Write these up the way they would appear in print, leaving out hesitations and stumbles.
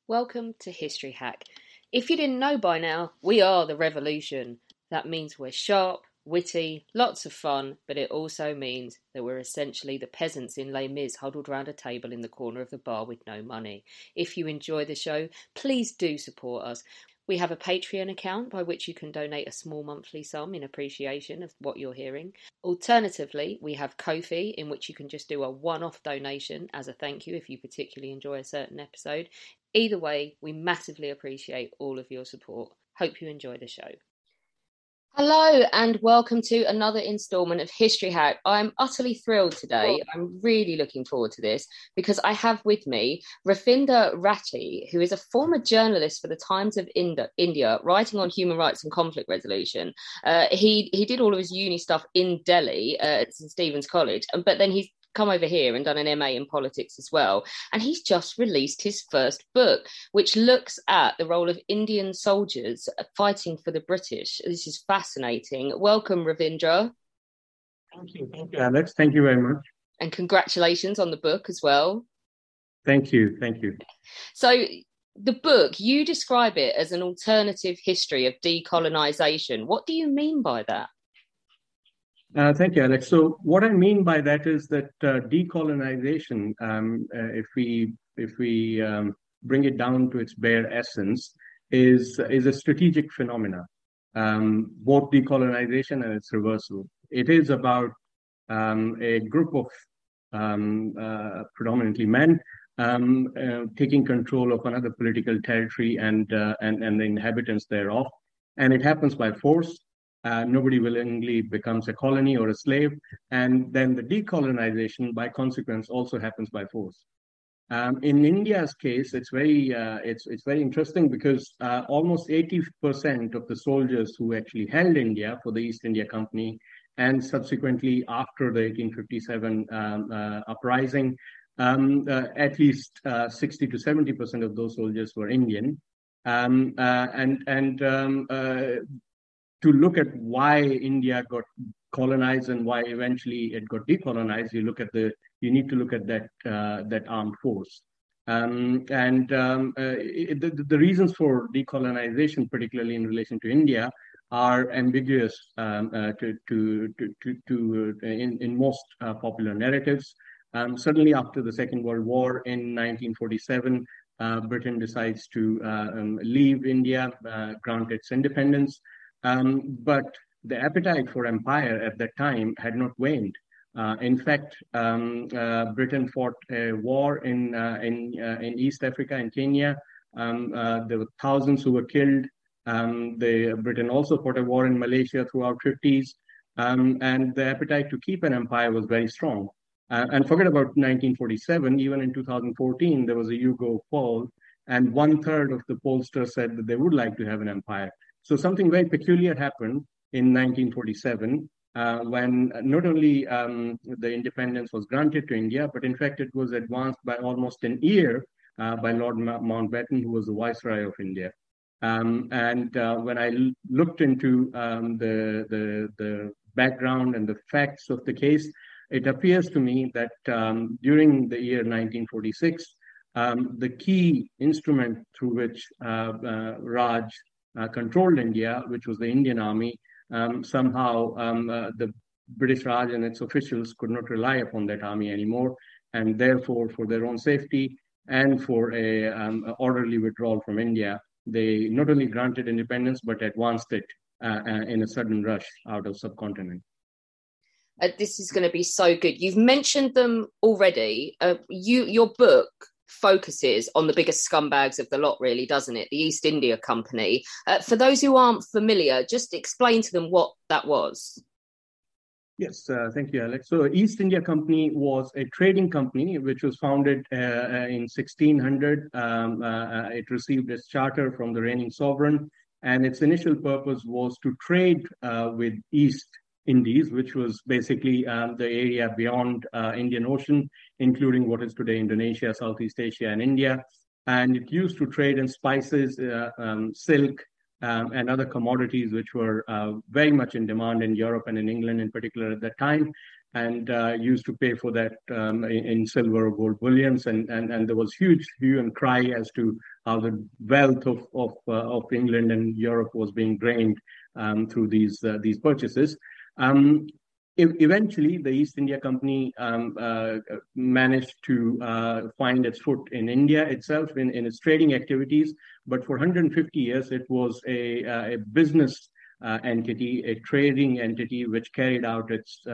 Welcome to History Hack. If you didn't know by now, we are the revolution. That means we're sharp, witty, lots of fun, but it also means that we're essentially the peasants in Les Mis huddled round a table in the corner of the bar with no money. If you enjoy the show, please do support us. We have a Patreon account by which you can donate a small monthly sum in appreciation of what you're hearing. Alternatively, we have Ko-fi, in which you can just do a one-off donation as a thank you if you particularly enjoy a certain episode. Either way, we massively appreciate all of your support. Hope you enjoy the show. Hello and welcome to another instalment of History Hack. I'm utterly thrilled today. I'm really looking forward to this because I have with me Ravinder Rathi, who is a former journalist for the Times of India, writing on human rights and conflict resolution. He did all of his uni stuff in Delhi at St Stephen's College, but then he's come over here and done an MA in politics as well. And he's just released his first book, which looks at the role of Indian soldiers fighting for the British. This is fascinating. Welcome, Ravindra. Thank you, Alex. Thank you very much. And congratulations on the book as well. Thank you. So the book, you describe it as an alternative history of decolonization. What do you mean by that? Thank you, Alex. So what I mean by that is that decolonization, if we bring it down to its bare essence, is a strategic phenomena, both decolonization and its reversal. It is about a group of predominantly men taking control of another political territory and the inhabitants thereof, and it happens by force. Nobody willingly becomes a colony or a slave, and then the decolonization, by consequence, also happens by force. In India's case, it's very interesting because almost 80% of the soldiers who actually held India for the East India Company, and subsequently after the 1857 uprising, at least 60 to 70% of those soldiers were Indian, to look at why India got colonized and why eventually it got decolonized, you need to look at that armed force. The reasons for decolonization, particularly in relation to India, are ambiguous in most popular narratives. Certainly after the Second World War in 1947, Britain decides to leave India, grant its independence. But the appetite for empire at that time had not waned. In fact, Britain fought a war in East Africa, in Kenya. There were thousands who were killed. Britain also fought a war in Malaysia throughout 50s. And the appetite to keep an empire was very strong. And forget about 1947, even in 2014, there was a YouGov poll, and 1/3 of the pollsters said that they would like to have an empire. So something very peculiar happened in 1947 when not only the independence was granted to India, but in fact it was advanced by almost an year by Lord Mountbatten, who was the Viceroy of India. When I looked into the background and the facts of the case, it appears to me that during the year 1946, the key instrument through which Raj controlled India, which was the Indian Army, somehow the British Raj and its officials could not rely upon that army anymore, and therefore, for their own safety and for a orderly withdrawal from India, they not only granted independence but advanced it in a sudden rush out of subcontinent. This is going to be so good. You've mentioned them already. Your book focuses on the biggest scumbags of the lot, really, doesn't it? The East India Company. For those who aren't familiar, just explain to them what that was. Yes, thank you, Alex. So East India Company was a trading company which was founded in 1600. It received its charter from the reigning sovereign, and its initial purpose was to trade with East Indies, which was basically the area beyond Indian Ocean, including what is today Indonesia, Southeast Asia, and India. And it used to trade in spices, silk, and other commodities which were very much in demand in Europe and in England in particular at that time. and used to pay for that in silver or gold bullions, and there was huge hue and cry as to how the wealth of England and Europe was being drained through these purchases. Um, Eventually, the East India Company managed to find its foot in India itself in its trading activities. But for 150 years, it was a business entity, a trading entity, which carried out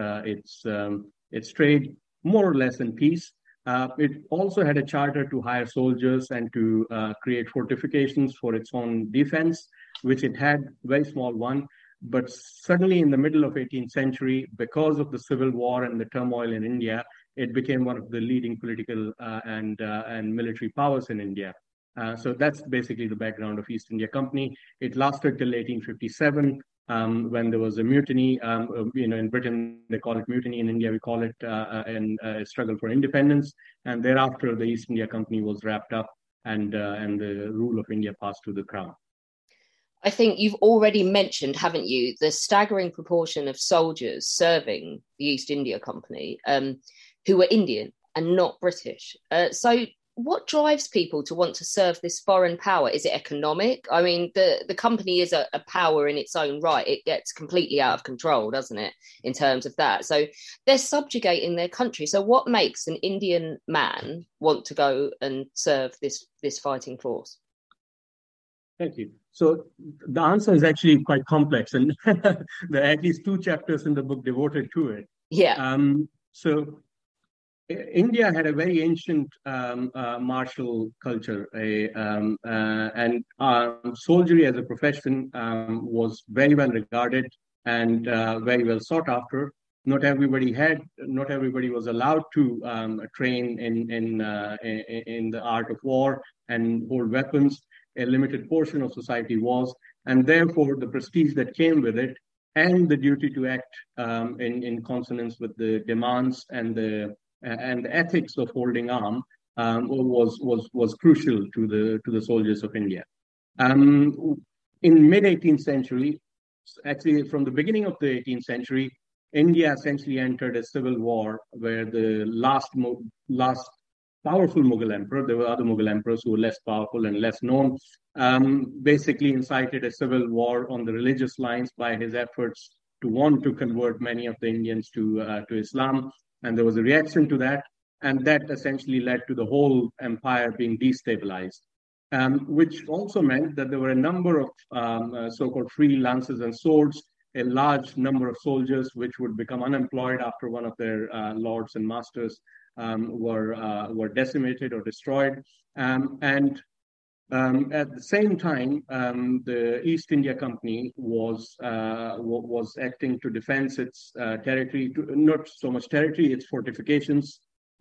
its trade more or less in peace. It also had a charter to hire soldiers and to create fortifications for its own defense, which it had, very small one. But suddenly, in the middle of 18th century, because of the civil war and the turmoil in India, it became one of the leading political and military powers in India. So that's basically the background of East India Company. It lasted till 1857, when there was a mutiny. In Britain they call it mutiny. In India we call it a struggle for independence. And thereafter, the East India Company was wrapped up, and the rule of India passed to the crown. I think you've already mentioned, haven't you, the staggering proportion of soldiers serving the East India Company who were Indian and not British. So what drives people to want to serve this foreign power? Is it economic? I mean, the company is a power in its own right. It gets completely out of control, doesn't it, in terms of that? So they're subjugating their country. So what makes an Indian man want to go and serve this fighting force? Thank you. So the answer is actually quite complex, and there are at least 2 chapters in the book devoted to it. Yeah. So India had a very ancient martial culture, and soldiery as a profession was very well regarded and very well sought after. Not everybody was allowed to train in the art of war and hold weapons. A limited portion of society was, and therefore the prestige that came with it and the duty to act in consonance with the demands and the ethics of holding arm was crucial to the soldiers of India. In mid 18th century, actually from the beginning of the 18th century, India essentially entered a civil war where the last powerful Mughal emperor, there were other Mughal emperors who were less powerful and less known, basically incited a civil war on the religious lines by his efforts to want to convert many of the Indians to Islam. And there was a reaction to that. And that essentially led to the whole empire being destabilized, which also meant that there were a number of so-called free lances and swords, a large number of soldiers which would become unemployed after one of their lords and masters were decimated or destroyed. And at the same time, the East India Company was acting to defend its territory, not so much territory, its fortifications.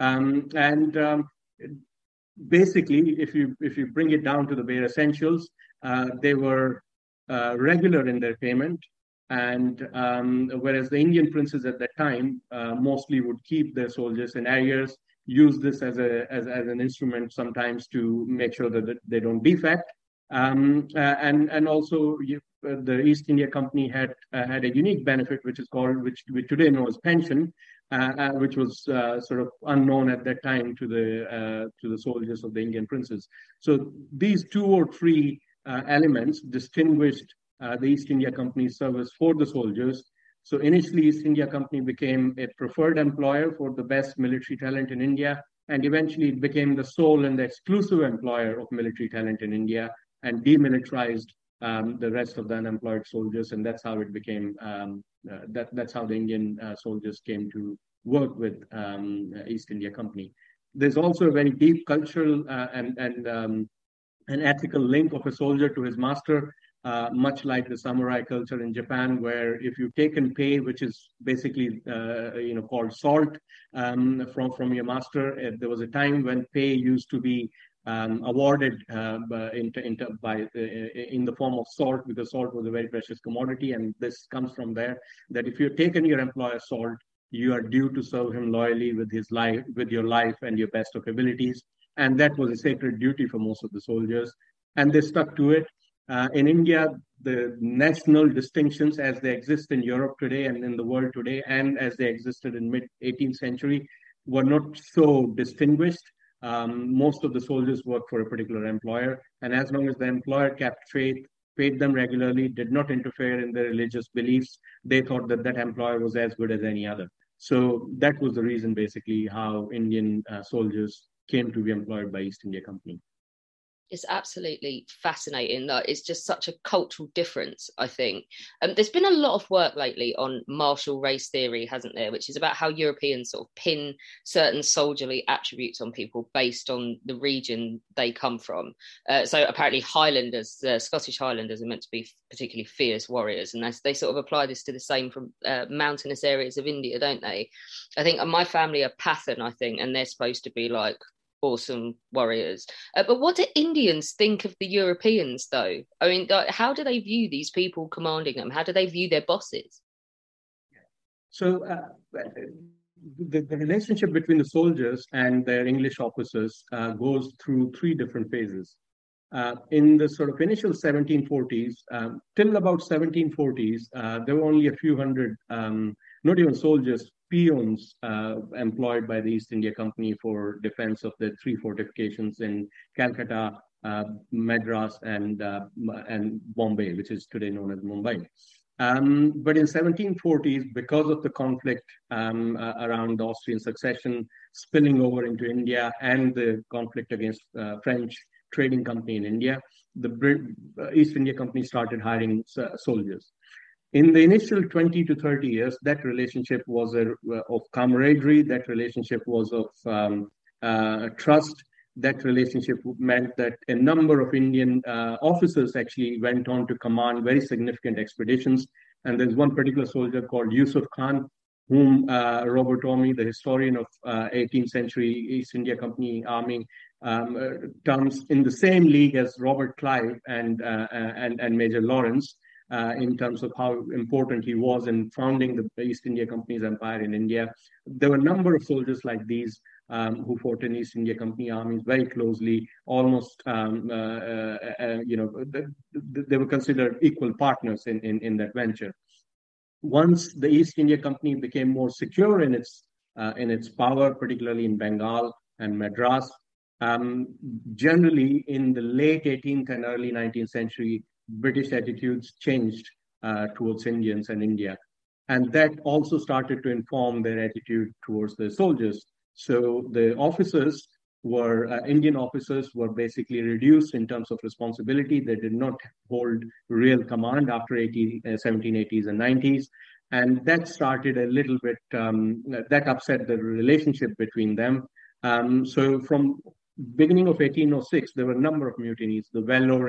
Basically, if you bring it down to the bare essentials, they were regular in their payment. And whereas the Indian princes at that time mostly would keep their soldiers in arrears, use this as an instrument sometimes to make sure that they don't defect. And also the East India Company had a unique benefit, which we today know as pension, which was sort of unknown at that time to the soldiers of the Indian princes. So these 2 or 3 elements distinguished the East India Company's service for the soldiers. So initially, East India Company became a preferred employer for the best military talent in India, and eventually it became the sole and the exclusive employer of military talent in India, and demilitarized the rest of the unemployed soldiers, and that's how it became. That's how the Indian soldiers came to work with East India Company. There's also a very deep cultural and an ethical link of a soldier to his master. Much like the samurai culture in Japan, where if you take and pay, which is basically called salt from your master, there was a time when pay used to be awarded in the form of salt, because salt was a very precious commodity, and this comes from there. That if you've taken your employer salt, you are due to serve him loyally with your life and your best of abilities, and that was a sacred duty for most of the soldiers, and they stuck to it. In India, the national distinctions as they exist in Europe today and in the world today, and as they existed in mid-18th century, were not so distinguished. Most of the soldiers worked for a particular employer, and as long as the employer kept faith, paid them regularly, did not interfere in their religious beliefs, they thought that that employer was as good as any other. So that was the reason, basically, how Indian soldiers came to be employed by East India Company. It's absolutely fascinating that it's just such a cultural difference, I think. There's been a lot of work lately on martial race theory, hasn't there, which is about how Europeans sort of pin certain soldierly attributes on people based on the region they come from. So apparently Highlanders, Scottish Highlanders are meant to be particularly fierce warriors, and they sort of apply this to the same from mountainous areas of India, don't they? I think my family are Pathan, I think, and they're supposed to be like awesome warriors. But what do Indians think of the Europeans, though? I mean, how do they view these people commanding them? How do they view their bosses? So the relationship between the soldiers and their English officers goes through three different phases. In the sort of initial 1740s, till about 1740s, there were only a few hundred, not even soldiers, peons employed by the East India Company for defense of the three fortifications in Calcutta, Madras, and Bombay, which is today known as Mumbai. But in 1740s, because of the conflict around the Austrian succession spilling over into India and the conflict against French trading company in India, the East India Company started hiring soldiers. In the initial 20 to 30 years, that relationship was of camaraderie, that relationship was of trust, that relationship meant that a number of Indian officers actually went on to command very significant expeditions. And there's one particular soldier called Yusuf Khan, whom Robert Orme, the historian of 18th century East India Company Army, terms in the same league as Robert Clive and Major Lawrence, in terms of how important he was in founding the East India Company's empire in India. There were a number of soldiers like these who fought in East India Company armies very closely, almost, they were considered equal partners in that venture. Once the East India Company became more secure in its power, particularly in Bengal and Madras, generally in the late 18th and early 19th century, British attitudes changed towards Indians and India. And that also started to inform their attitude towards the soldiers. So the officers Indian officers were basically reduced in terms of responsibility. They did not hold real command after 1780s and 90s. And that started a little bit, that upset the relationship between them. So from beginning of 1806, there were a number of mutinies. The Vellore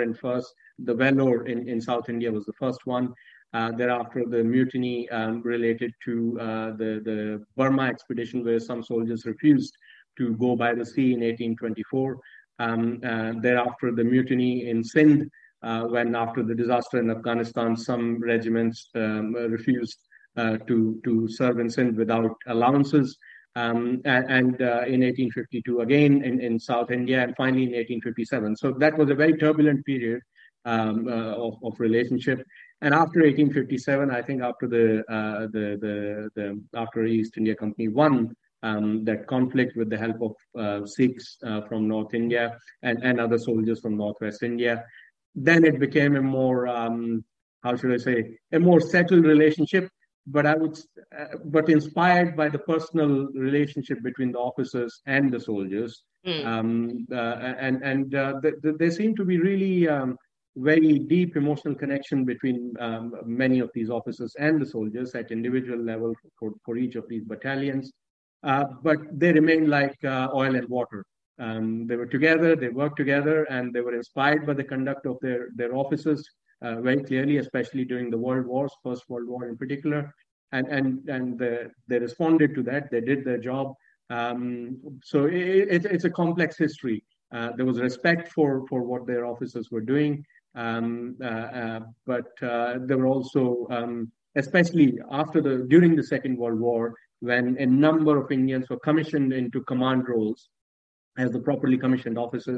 in South India was the first one. Thereafter, the mutiny related to the Burma expedition, where some soldiers refused to go by the sea in 1824. Thereafter, the mutiny in Sindh, when after the disaster in Afghanistan, some regiments refused to serve in Sindh without allowances. And in 1852 again in South India, and finally in 1857. So that was a very turbulent period of relationship. And after 1857, I think after after East India Company won that conflict with the help of Sikhs from North India and other soldiers from Northwest India, then it became a more, a more settled relationship. But inspired by the personal relationship between the officers and the soldiers, there seemed to be really very deep emotional connection between many of these officers and the soldiers at individual level for each of these battalions. But they remained like oil and water. They were together, they worked together, and they were inspired by the conduct of their officers very clearly, especially during the World Wars, First World War in particular. And they responded to that. They did their job. So it's a complex history. There was respect for what their officers were doing. But there were also, especially during the Second World War, when a number of Indians were commissioned into command roles as the properly commissioned officers,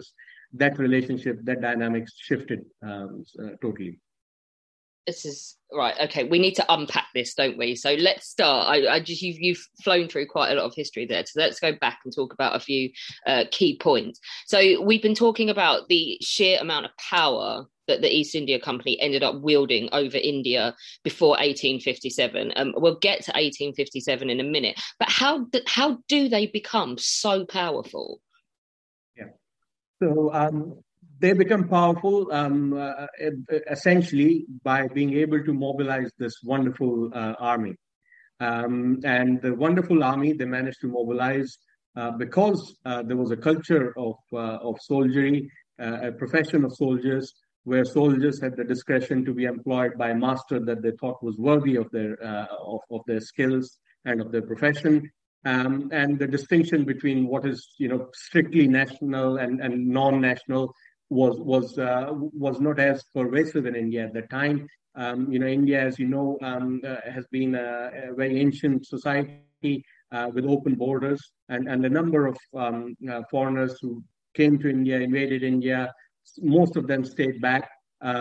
that relationship, that dynamics shifted totally. This is right. Okay, we need to unpack this, don't we? So let's start. I just you've flown through quite a lot of history there. So let's go back and talk about a few key points. So we've been talking about the sheer amount of power that the East India Company ended up wielding over India before 1857. We'll get to 1857 in a minute. But how do they become so powerful? Yeah. So they become powerful essentially by being able to mobilize this wonderful army. And the wonderful army they managed to mobilize because there was a culture of soldiery, a profession of soldiers, where soldiers had the discretion to be employed by a master that they thought was worthy of their skills and of their profession. And the distinction between what is strictly national and non-national was not as pervasive in India at the time. India, as you know, has been a very ancient society with open borders, and the number of foreigners who came to India, invaded India, most of them stayed back.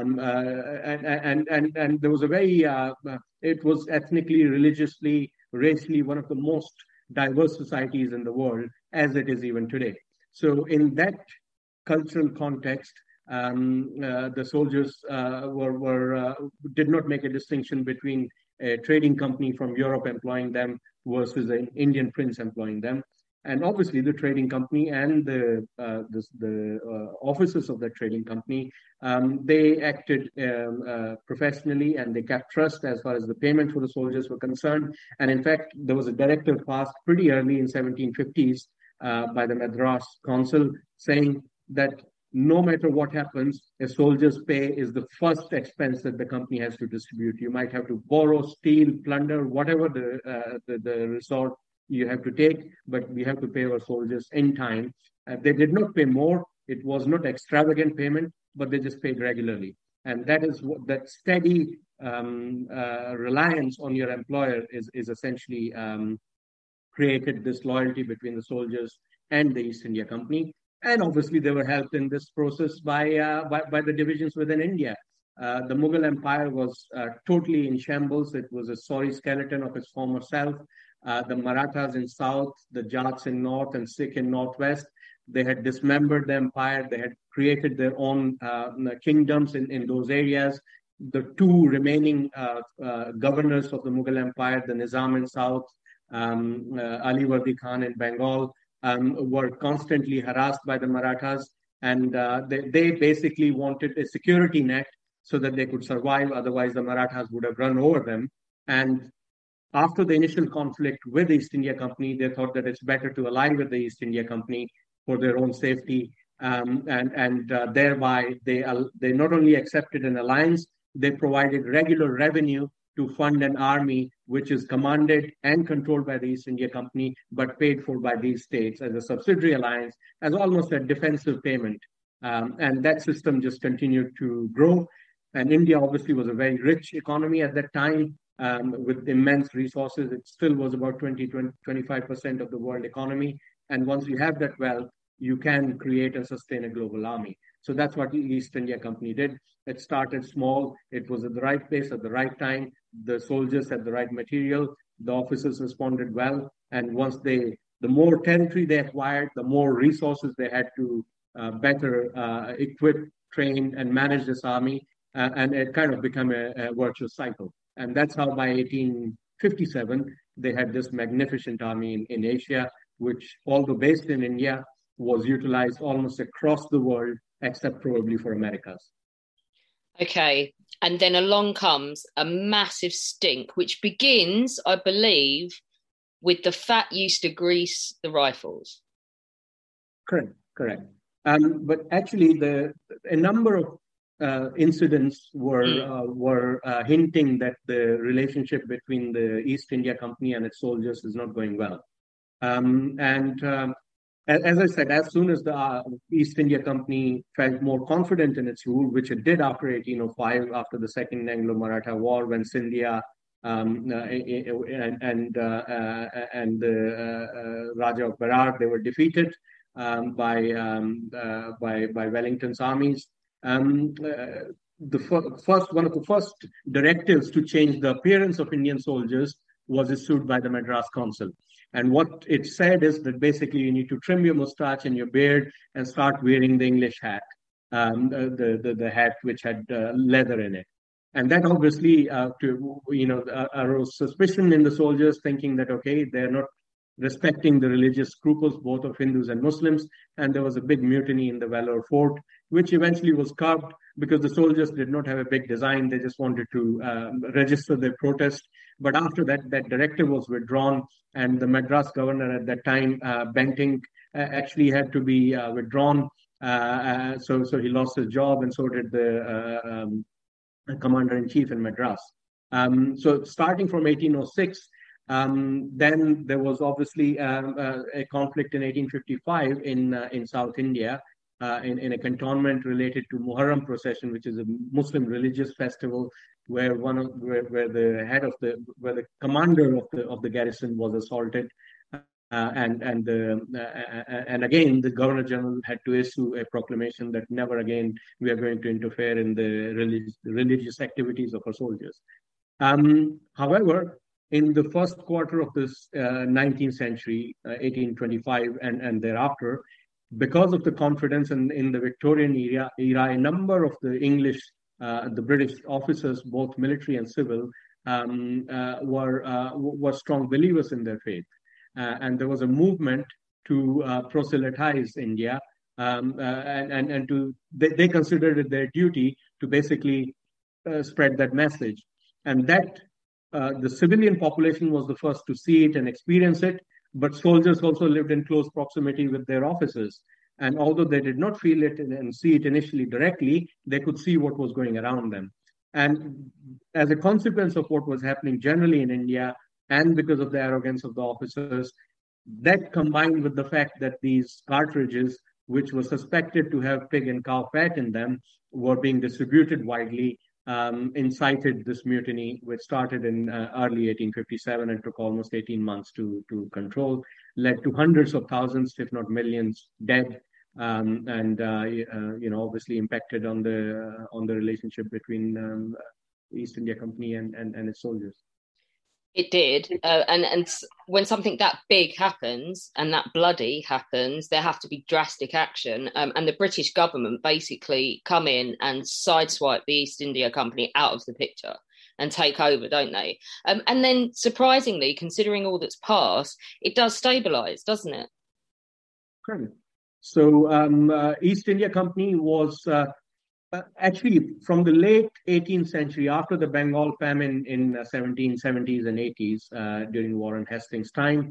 And there was a very, it was ethnically, religiously, racially one of the most diverse societies in the world, as it is even today. So in that cultural context, the soldiers did not make a distinction between a trading company from Europe employing them versus an Indian prince employing them. And obviously, the trading company and the officers of the trading company, they acted professionally, and they kept trust as far as the payment for the soldiers were concerned. And in fact, there was a directive passed pretty early in 1750s by the Madras Council saying that no matter what happens, a soldier's pay is the first expense that the company has to distribute. You might have to borrow, steal, plunder, whatever the resort you have to take, but we have to pay our soldiers in time. They did not pay more. It was not extravagant payment, but they just paid regularly. And that is what that steady reliance on your employer is essentially created this loyalty between the soldiers and the East India Company. And obviously, they were helped in this process by the divisions within India. The Mughal Empire was totally in shambles. It was a sorry skeleton of its former self. The Marathas in south, the Jats in north, and Sikh in northwest, they had dismembered the empire. They had created their own kingdoms in those areas. The two remaining governors of the Mughal Empire, the Nizam in south, Ali Wardi Khan in Bengal, were constantly harassed by the Marathas, and they basically wanted a security net so that they could survive. Otherwise, the Marathas would have run over them. And after the initial conflict with the East India Company, they thought that it's better to ally with the East India Company for their own safety, and thereby they not only accepted an alliance, they provided regular revenue to fund an army which is commanded and controlled by the East India Company, but paid for by these states as a subsidiary alliance, as almost a defensive payment. And that system just continued to grow. And India obviously was a very rich economy at that time, with immense resources. It still was about 25% of the world economy. And once you have that wealth, you can create and sustain a global army. So that's what the East India Company did. It started small. It was at the right place at the right time. The soldiers had the right material. The officers responded well. And once the more territory they acquired, the more resources they had to better equip, train, and manage this army. And it kind of became a virtuous cycle. And that's how by 1857, they had this magnificent army in Asia, which, although based in India, was utilized almost across the world, except probably for Americas. Okay. And then along comes a massive stink, which begins, I believe, with the fat used to grease the rifles. Correct. But actually, a number of incidents were hinting that the relationship between the East India Company and its soldiers is not going well. As I said, as soon as the East India Company felt more confident in its rule, which it did after 1805, after the Second Anglo-Maratha War, when Scindia and the Raja of Berar, they were defeated. by Wellington's armies. One of the first directives to change the appearance of Indian soldiers was issued by the Madras Council. And what it said is that basically you need to trim your mustache and your beard and start wearing the English hat, the hat which had leather in it. And that obviously, arose suspicion in the soldiers, thinking that, okay, they're not respecting the religious scruples, both of Hindus and Muslims. And there was a big mutiny in the Vellore fort, which eventually was curbed because the soldiers did not have a big design. They just wanted to register their protest. But after that, that directive was withdrawn, and the Madras governor at that time, Bentinck, actually had to be withdrawn. So he lost his job, and so did the commander-in-chief in Madras. So starting from 1806, then there was obviously a conflict in 1855 in South India, in a cantonment related to Muharram procession, which is a Muslim religious festival, where the commander of the garrison was assaulted. And again, the Governor General had to issue a proclamation that never again we are going to interfere in the religious activities of our soldiers. However, in the first quarter of this 19th century, 1825 and thereafter, because of the confidence in the Victorian era, a number of the British officers, both military and civil, were strong believers in their faith. And there was a movement to proselytize India, and they considered it their duty to basically spread that message. And that the civilian population was the first to see it and experience it, but soldiers also lived in close proximity with their officers. And although they did not feel it and see it initially directly, they could see what was going around them. And as a consequence of what was happening generally in India, and because of the arrogance of the officers, that combined with the fact that these cartridges, which were suspected to have pig and cow fat in them, were being distributed widely, incited this mutiny, which started in early 1857 and took almost 18 months to control, led to hundreds of thousands, if not millions, dead, and obviously impacted on the relationship between East India Company and its soldiers. It did, and when something that big happens and that bloody happens, there have to be drastic action. And the British government basically come in and sideswipe the East India Company out of the picture and take over, don't they? And then, surprisingly, considering all that's passed, it does stabilise, doesn't it? Correct. So East India Company was actually from the late 18th century, after the Bengal famine in 1770s and 80s, during Warren Hastings' time,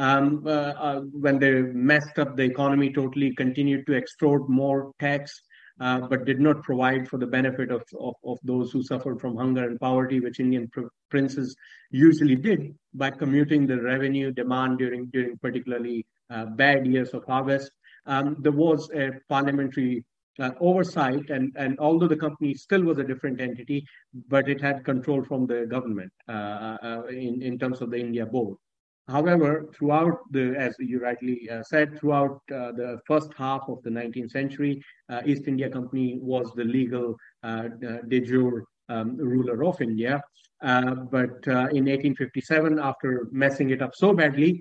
when they messed up the economy totally, continued to extort more tax, but did not provide for the benefit of those who suffered from hunger and poverty, which Indian princes usually did by commuting the revenue demand during particularly bad years of harvest. There was a parliamentary oversight, and although the company still was a different entity, but it had control from the government in terms of the India Board. However, throughout as you rightly said, throughout the first half of the 19th century, East India Company was the legal de jure ruler of India. But in 1857, after messing it up so badly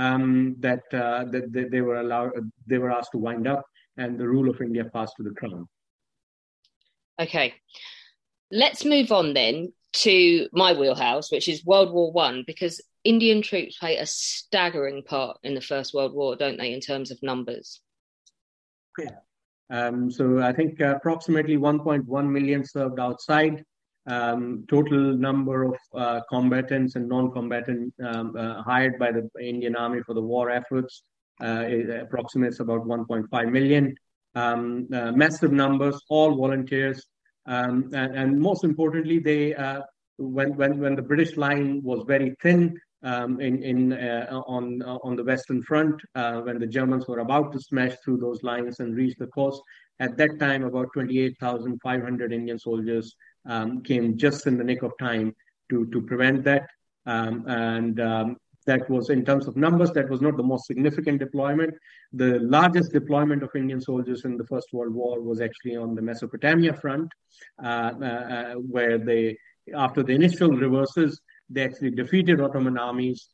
that they were asked to wind up, and the rule of India passed to the crown. Okay, let's move on then to my wheelhouse, which is World War I, because Indian troops play a staggering part in the First World War, don't they, in terms of numbers? Yeah. So I think approximately 1.1 million served outside. Total number of combatants and non-combatants hired by the Indian Army for the war efforts approximates about 1.5 million. Massive numbers, all volunteers, and most importantly, they when the British line was very thin on the Western Front, when the Germans were about to smash through those lines and reach the coast, at that time about 28,500 Indian soldiers came just in the nick of time to prevent that. That was, in terms of numbers, that was not the most significant deployment. The largest deployment of Indian soldiers in the First World War was actually on the Mesopotamia front, where they, after the initial reverses, they actually defeated Ottoman armies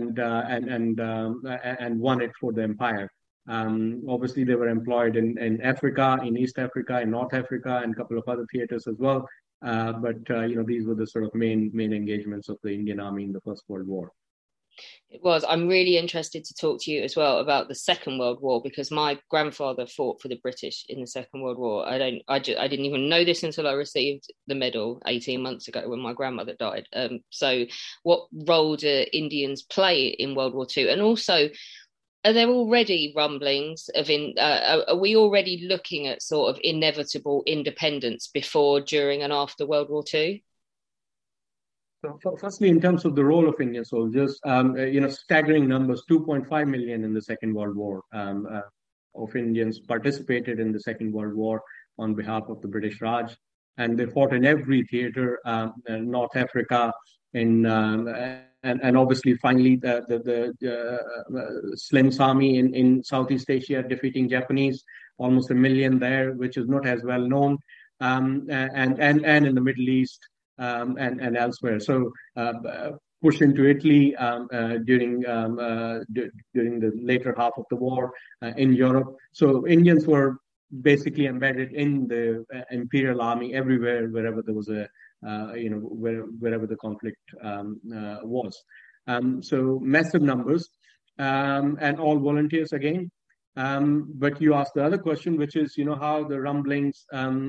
and won it for the empire. Obviously, they were employed in Africa, in East Africa, in North Africa, and a couple of other theaters as well. But these were the sort of main engagements of the Indian Army in the First World War. It was. I'm really interested to talk to you as well about the Second World War, because my grandfather fought for the British in the Second World War. I didn't even know this until I received the medal 18 months ago when my grandmother died. So what role do Indians play in World War II? And also, are there already rumblings of are we already looking at sort of inevitable independence before, during, and after World War II? So, firstly, in terms of the role of Indian soldiers, staggering numbers: 2.5 million in the Second World War of Indians participated in the Second World War on behalf of the British Raj, and they fought in every theater, North Africa, and obviously finally the Slim's army in Southeast Asia defeating Japanese, almost 1 million there, which is not as well known, and in the Middle East. And elsewhere. So push into Italy during the later half of the war in Europe. So Indians were basically embedded in the imperial army everywhere, wherever there was wherever the conflict was. So massive numbers, and all volunteers again. But you asked the other question, which is, how the rumblings,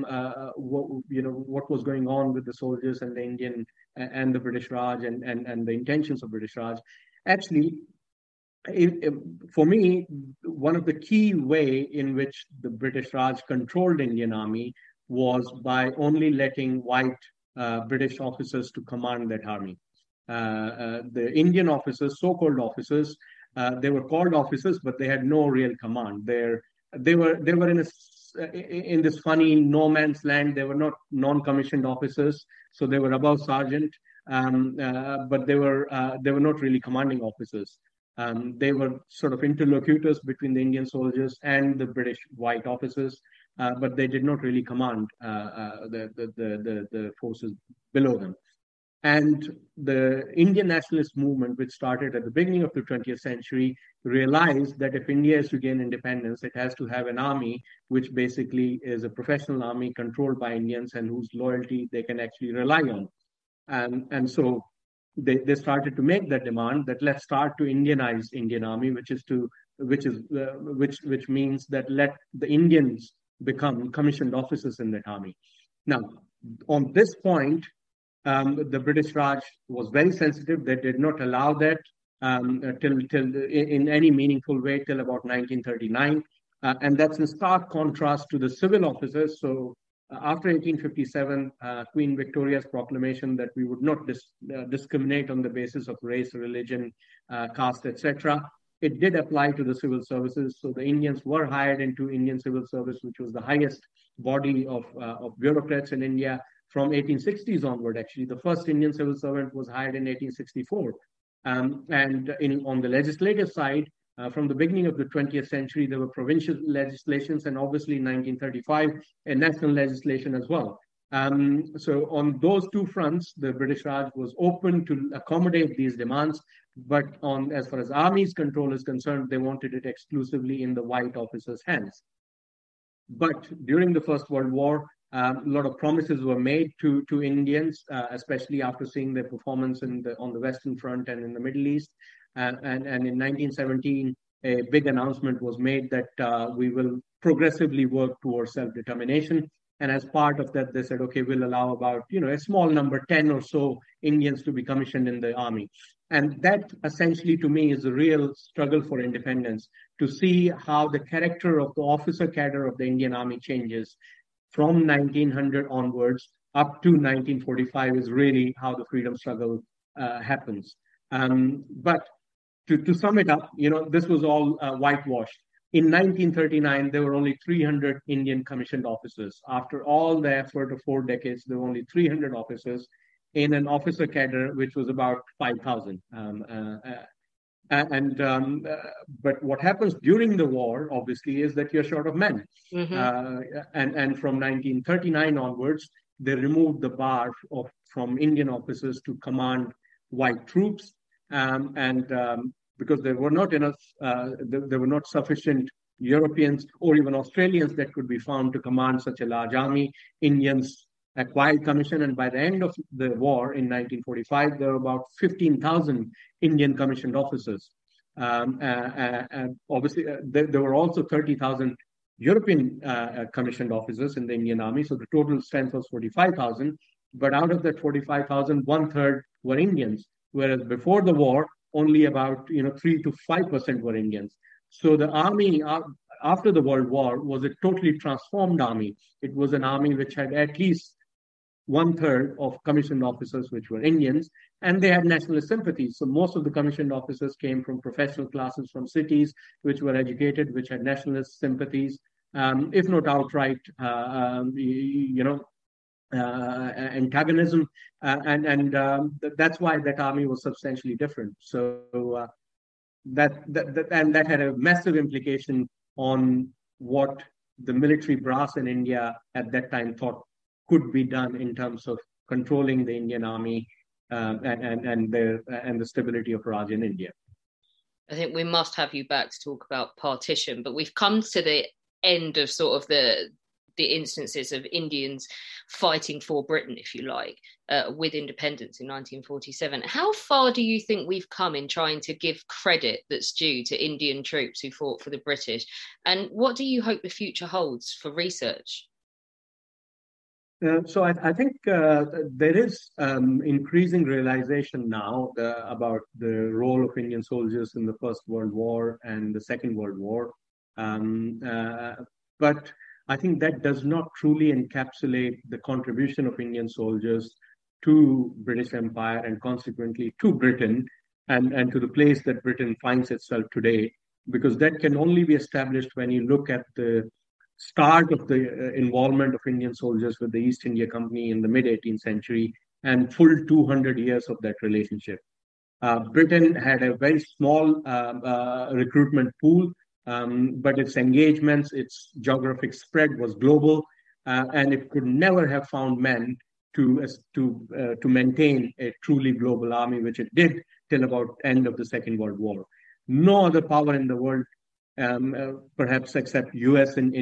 what was going on with the soldiers and the Indian and the British Raj and the intentions of British Raj. Actually, for me, one of the key way in which the British Raj controlled Indian army was by only letting white British officers to command that army. The Indian officers, so-called officers, they were called officers, but they had no real command. They were in this funny no man's land. They were not non-commissioned officers, so they were above sergeant, but they were not really commanding officers. They were sort of interlocutors between the Indian soldiers and the British white officers, but they did not really command the forces below them. And the Indian nationalist movement, which started at the beginning of the 20th century, realized that if India is to gain independence, it has to have an army which basically is a professional army controlled by Indians and whose loyalty they can actually rely on. And so they started to make that demand that let's start to Indianize Indian army, which means that let the Indians become commissioned officers in that army. Now, on this point, the British Raj was very sensitive. They did not allow that till in any meaningful way till about 1939, and that's in stark contrast to the civil officers. So after 1857, Queen Victoria's proclamation that we would not discriminate on the basis of race, religion, caste, etc. It did apply to the civil services. So the Indians were hired into Indian civil service, which was the highest body of bureaucrats in India. From 1860s onward, actually, the first Indian civil servant was hired in 1864. On the legislative side, from the beginning of the 20th century, there were provincial legislations, and obviously in 1935, a national legislation as well. So on those two fronts, the British Raj was open to accommodate these demands, but as far as army's control is concerned, they wanted it exclusively in the white officers' hands. But during the First World War, a lot of promises were made to Indians, especially after seeing their performance on the Western Front and in the Middle East. And in 1917, a big announcement was made that we will progressively work towards self-determination. And as part of that, they said, okay, we'll allow about a small number, 10 or so Indians to be commissioned in the army. And that essentially, to me, is a real struggle for independence, to see how the character of the officer cadre of the Indian army changes from 1900 onwards up to 1945 is really how the freedom struggle happens. But to sum it up, this was all whitewashed. In 1939, there were only 300 Indian commissioned officers. After all the effort of 4 decades, there were only 300 officers in an officer cadre, which was about 5,000. But what happens during the war, obviously, is that you're short of men. And from 1939 onwards, they removed the bar from Indian officers to command white troops, because there were not enough, there were not sufficient Europeans or even Australians that could be found to command such a large army. Indians acquired commission, and by the end of the war in 1945, there were about 15,000 Indian commissioned officers. And obviously, there were also 30,000 European commissioned officers in the Indian Army, so the total strength was 45,000. But out of that 45,000, one-third were Indians, whereas before the war, only about 3 to 5% were Indians. So the army after the World War was a totally transformed army. It was an army which had at least one-third of commissioned officers which were Indians, and they had nationalist sympathies. So most of the commissioned officers came from professional classes from cities which were educated, which had nationalist sympathies, if not outright, antagonism, and that's why that army was substantially different. So that had a massive implication on what the military brass in India at that time thought could be done in terms of controlling the Indian army, and the stability of Raj in India. I think we must have you back to talk about partition, but we've come to the end of sort of the instances of Indians fighting for Britain, if you like, with independence in 1947. How far do you think we've come in trying to give credit that's due to Indian troops who fought for the British? And what do you hope the future holds for research? So I think there is increasing realization now about the role of Indian soldiers in the First World War and the Second World War. But I think that does not truly encapsulate the contribution of Indian soldiers to British Empire and consequently to Britain, and to the place that Britain finds itself today, because that can only be established when you look at the start of the involvement of Indian soldiers with the East India Company in the mid-18th century and full 200 years of that relationship. Britain had a very small recruitment pool, but its engagements, its geographic spread was global, and it could never have found men to maintain a truly global army, which it did till about end of the Second World War. No other power in the world, perhaps except US in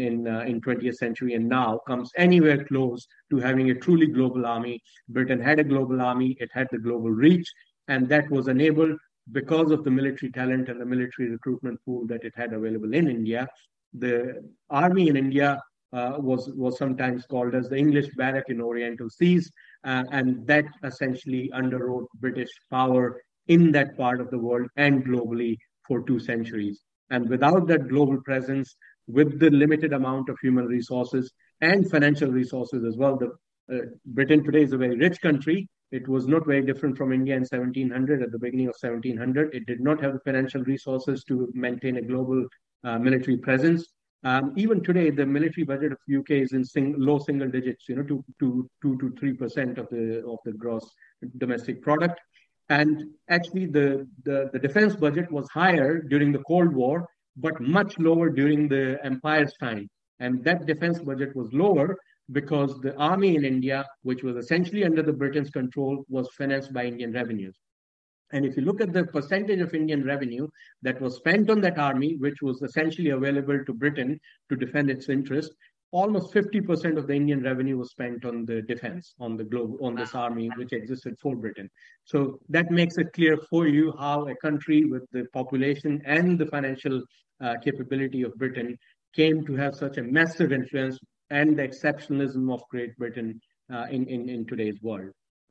20th century and now, comes anywhere close to having a truly global army. Britain had a global army, it had the global reach, and that was enabled because of the military talent and the military recruitment pool that it had available in India. The army in India was sometimes called as the English barrack in Oriental Seas, and that essentially underwrote British power in that part of the world and globally for 2 centuries. And without that global presence, with the limited amount of human resources and financial resources as well, Britain today is a very rich country. It was not very different from India in 1700, at the beginning of 1700. It did not have the financial resources to maintain a global military presence. Even today, the military budget of UK is in low single digits, 2 to 3% of the gross domestic product. And actually, the defense budget was higher during the Cold War, but much lower during the Empire's time. And that defense budget was lower because the army in India, which was essentially under the Britain's control, was financed by Indian revenues. And if you look at the percentage of Indian revenue that was spent on that army, which was essentially available to Britain to defend its interests, almost 50% of the Indian revenue was spent on the defense, on this army which existed for Britain. So that makes it clear for you how a country with the population and the financial capability of Britain came to have such a massive influence, and the exceptionalism of Great Britain in today's world.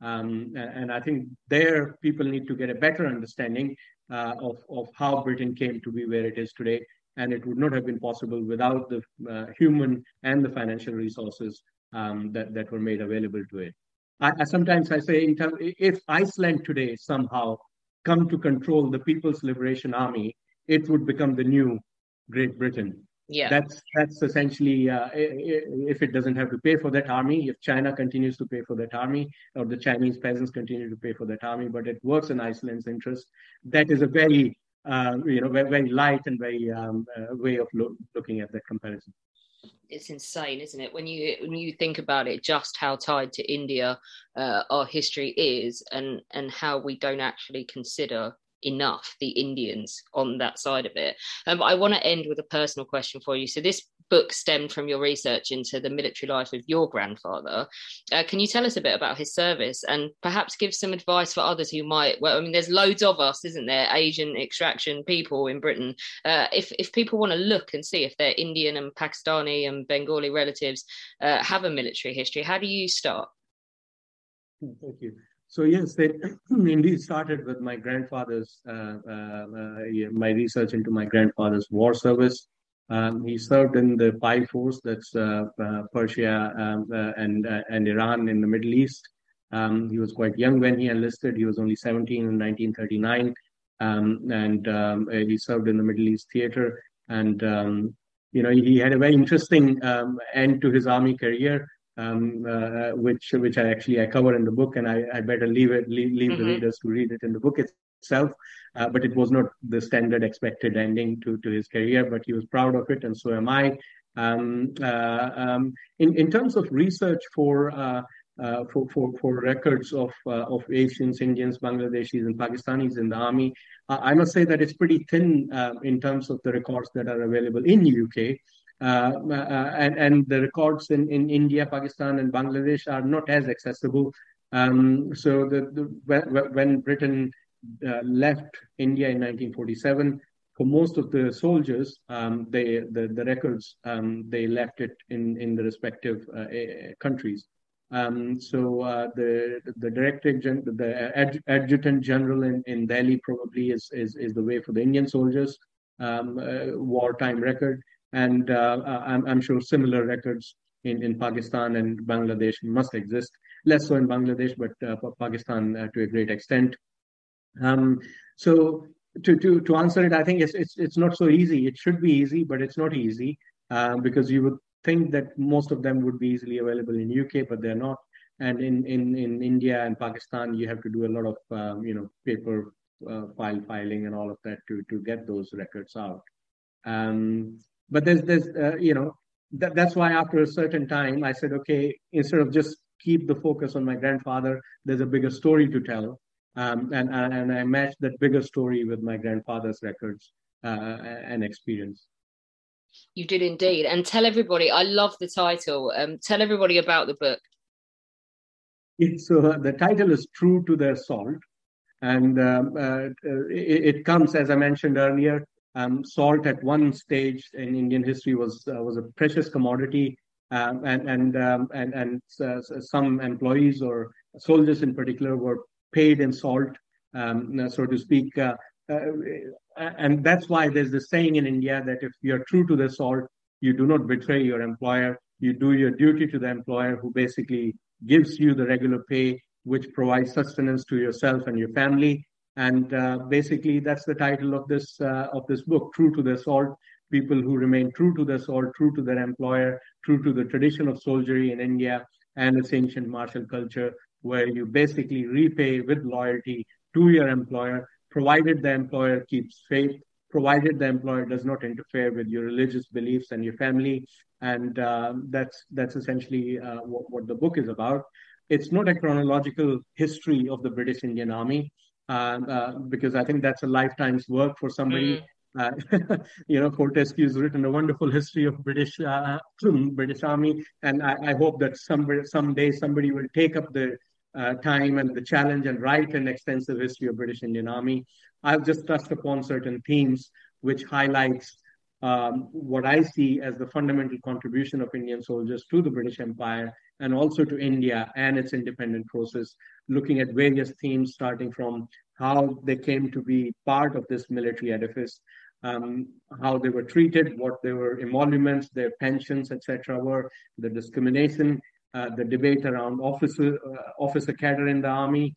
And I think there people need to get a better understanding of how Britain came to be where it is today. And it would not have been possible without the human and the financial resources that were made available to it. Sometimes I say, if Iceland today somehow come to control the People's Liberation Army, it would become the new Great Britain. Yeah. That's essentially, if it doesn't have to pay for that army, if China continues to pay for that army, or the Chinese peasants continue to pay for that army, but it works in Iceland's interest, that is a very, very light and very way of looking at that comparison. It's insane, isn't it? When you think about it, just how tied to India our history is, and how we don't actually consider enough the Indians on that side of it. I want to end with a personal question for you. So this book stemmed from your research into the military life of your grandfather. Can you tell us a bit about his service and perhaps give some advice for others who might, well, I mean, there's loads of us, isn't there, Asian extraction people in Britain. If people want to look and see if their Indian and Pakistani and Bengali relatives have a military history, how do you start? Thank you. So yes, it indeed started with my grandfather's, my research into my grandfather's war service. He served in the PI Force, that's Persia and Iran in the Middle East. He was quite young when he enlisted. He was only 17 in 1939, and he served in the Middle East theater. And he had a very interesting end to his army career, which I cover in the book, and I better leave the readers to read it in the book itself. But it was not the standard expected ending to his career, but he was proud of it, and so am I. In terms of research for records of Asians, Indians, Bangladeshis, and Pakistanis in the army, I must say that it's pretty thin in terms of the records that are available in UK. And the records in India, Pakistan, and Bangladesh are not as accessible. So when Britain left India in 1947, for most of the soldiers, the records they left it in the respective countries. So the director, the adjutant general in Delhi probably is the way for the Indian soldiers, wartime record. And I'm sure similar records in Pakistan and Bangladesh must exist. Less so in Bangladesh, but Pakistan to a great extent. So to answer it, I think it's not so easy. It should be easy, but it's not easy because you would think that most of them would be easily available in UK, but they're not. And in India and Pakistan, you have to do a lot of paper filing and all of that to get those records out. But there's that's why after a certain time I said, okay, instead of just keep the focus on my grandfather, there's a bigger story to tell. And I matched that bigger story with my grandfather's records and experience. You did indeed. And tell everybody, I love the title. Tell everybody about the book. So the title is True to Their Salt. And it comes, as I mentioned earlier, salt at one stage in Indian history was a precious commodity, and some employees or soldiers in particular were paid in salt, so to speak. And that's why there's this saying in India that if you're true to the salt, you do not betray your employer. You do your duty to the employer, who basically gives you the regular pay, which provides sustenance to yourself and your family. And basically, that's the title of this book, True to Their Salt. People who remain true to their salt, true to their employer, true to the tradition of soldiery in India and its ancient martial culture, where you basically repay with loyalty to your employer, provided the employer keeps faith, provided the employer does not interfere with your religious beliefs and your family. And that's essentially what the book is about. It's not a chronological history of the British Indian Army, because I think that's a lifetime's work for somebody. Fortescue's written a wonderful history of British Army, and I hope that someday somebody will take up the time and the challenge and write an extensive history of British Indian Army. I've just touched upon certain themes which highlights what I see as the fundamental contribution of Indian soldiers to the British Empire and also to India and its independent process, looking at various themes starting from how they came to be part of this military edifice, how they were treated, what their emoluments, their pensions, etc. were, the discrimination, the debate around officer cadre in the army,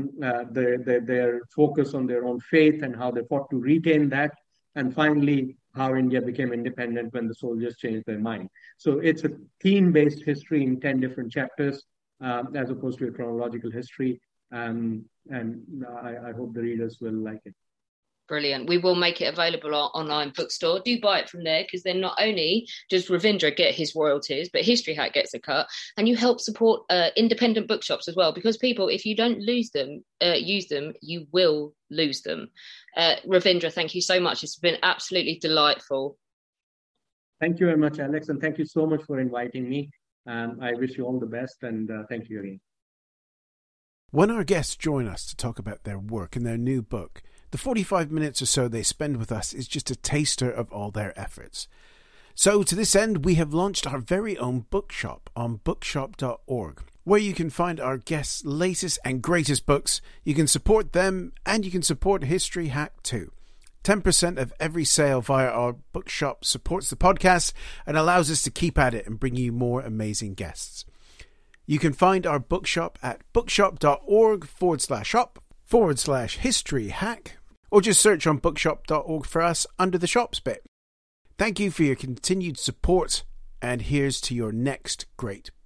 their focus on their own faith and how they fought to retain that, and finally how India became independent when the soldiers changed their mind. So it's a theme-based history in 10 different chapters, as opposed to a chronological history. And I hope the readers will like it. Brilliant. We will make it available on online bookstore. Do buy it from there, because then not only does Ravindra get his royalties, but History Hack gets a cut, and you help support independent bookshops as well, because people, if you don't use them, you will lose them. Ravindra, thank you so much. It's been absolutely delightful. Thank you very much, Alex, and thank you so much for inviting me. I wish you all the best, and thank you again. When our guests join us to talk about their work and their new book, the 45 minutes or so they spend with us is just a taster of all their efforts. So to this end, we have launched our very own bookshop on bookshop.org, where you can find our guests' latest and greatest books. You can support them, and you can support History Hack too. 10% of every sale via our bookshop supports the podcast and allows us to keep at it and bring you more amazing guests. You can find our bookshop at bookshop.org/shop/History Hack, or just search on bookshop.org for us under the shops bit. Thank you for your continued support, and here's to your next great